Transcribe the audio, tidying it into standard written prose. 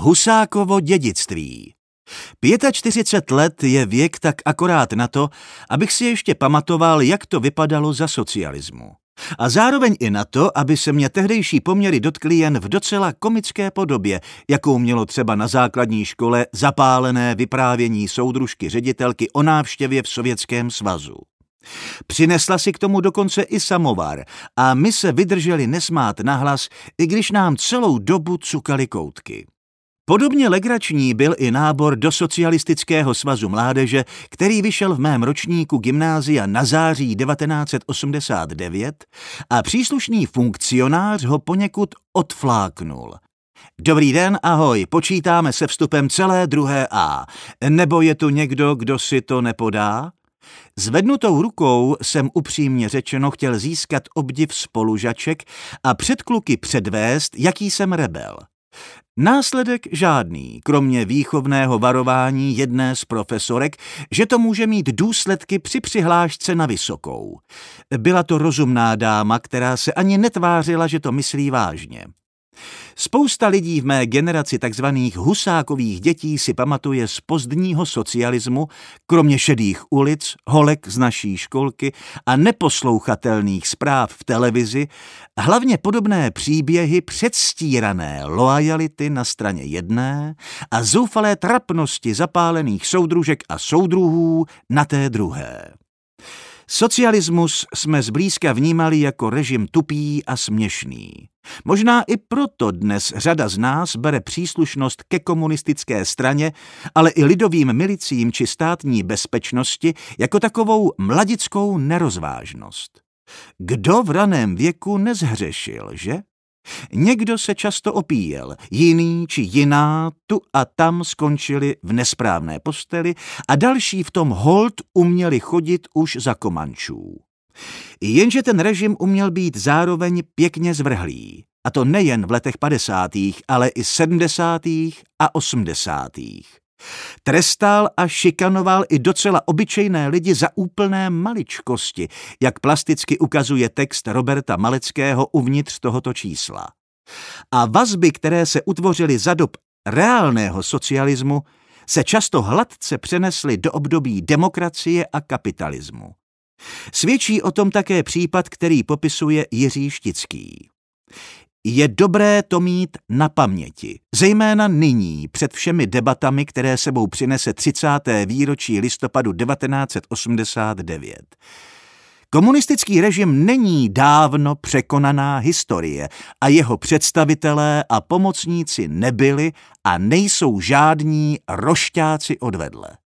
Husákovo dědictví. 45 let je věk tak akorát na to, abych si ještě pamatoval, jak to vypadalo za socialismu. A zároveň i na to, aby se mě tehdejší poměry dotkly jen v docela komické podobě, jakou mělo třeba na základní škole zapálené vyprávění soudružky ředitelky o návštěvě v Sovětském svazu. Přinesla si k tomu dokonce i samovar a my se vydrželi nesmát nahlas, i když nám celou dobu cukaly koutky. Podobně legrační byl i nábor do Socialistického svazu mládeže, který vyšel v mém ročníku gymnázia na září 1989 a příslušný funkcionář ho poněkud odfláknul. Dobrý den, ahoj, počítáme se vstupem celé druhé A. Nebo je tu někdo, kdo si to nepodá? Zvednutou rukou jsem upřímně řečeno chtěl získat obdiv spolužaček a před kluky předvést, jaký jsem rebel. Následek žádný, kromě výchovného varování jedné z profesorek, že to může mít důsledky při přihlášce na vysokou. Byla to rozumná dáma, která se ani netvářila, že to myslí vážně. Spousta lidí v mé generaci takzvaných Husákových dětí si pamatuje z pozdního socialismu, kromě šedých ulic, holek z naší školky a neposlouchatelných zpráv v televizi, hlavně podobné příběhy předstírané loajality na straně jedné a zoufalé trapnosti zapálených soudružek a soudruhů na té druhé. Socialismus jsme zblízka vnímali jako režim tupý a směšný. Možná i proto dnes řada z nás bere příslušnost ke komunistické straně, ale i lidovým milicím či státní bezpečnosti jako takovou mladickou nerozvážnost. Kdo v raném věku nezhřešil, že? Někdo se často opíjel, jiný či jiná tu a tam skončili v nesprávné posteli a další v tom holt uměli chodit už za Komančů. Jenže ten režim uměl být zároveň pěkně zvrhlý, a to nejen v letech 50., ale i 70. a 80. Trestal a šikanoval i docela obyčejné lidi za úplné maličkosti, jak plasticky ukazuje text Roberta Maleckého uvnitř tohoto čísla. A vazby, které se utvořily za dob reálného socialismu, se často hladce přenesly do období demokracie a kapitalismu. Svědčí o tom také případ, který popisuje Jiří Štický. Je dobré to mít na paměti, zejména nyní před všemi debatami, které sebou přinese 30. výročí listopadu 1989. Komunistický režim není dávno překonaná historie a jeho představitelé a pomocníci nebyli a nejsou žádní rošťáci odvedle.